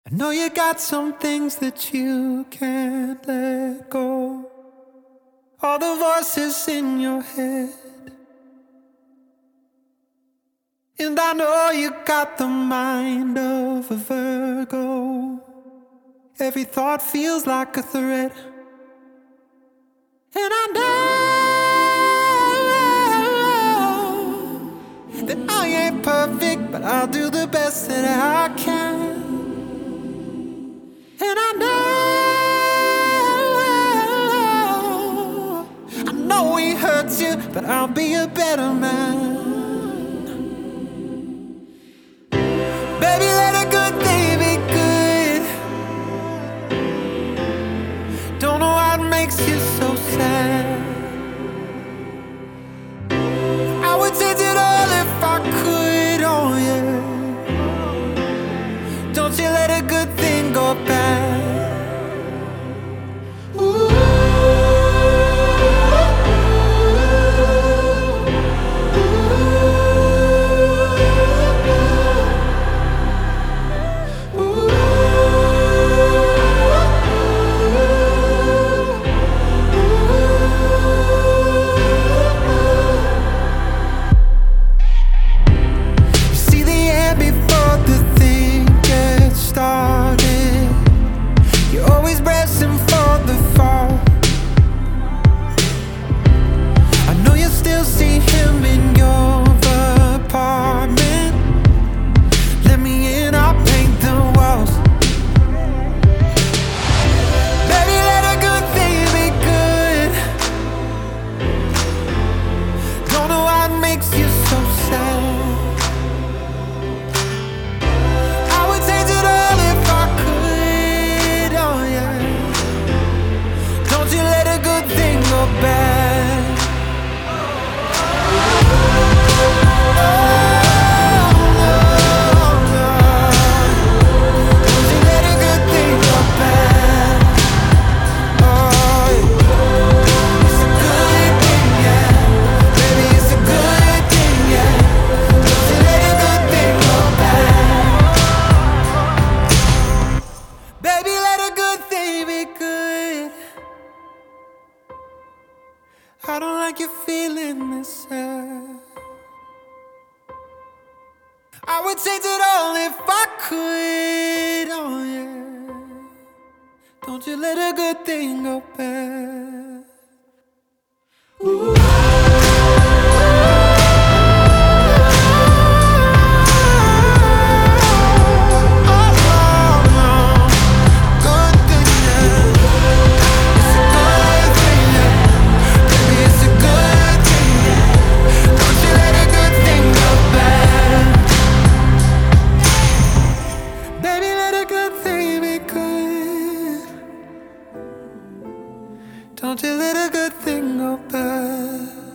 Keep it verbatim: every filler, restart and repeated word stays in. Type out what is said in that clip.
I know you got some things that you can't let go. All the voices in your head. And I know you got the mind of a Virgo. Every thought feels like a threat. And I know that I ain't perfect, but I'll do the best that I can. And I know, I know he hurts you, but I'll be a better man. Baby, let a good day be good. Don't know what makes you so sad. I would take it all if I could, oh yeah. Don't you let a good thing go bad. Ooh. I don't like you feeling this sad. I would take it all if I could, oh yeah. Don't you let a good thing go bad. Ooh. Don't you let a good thing go bad.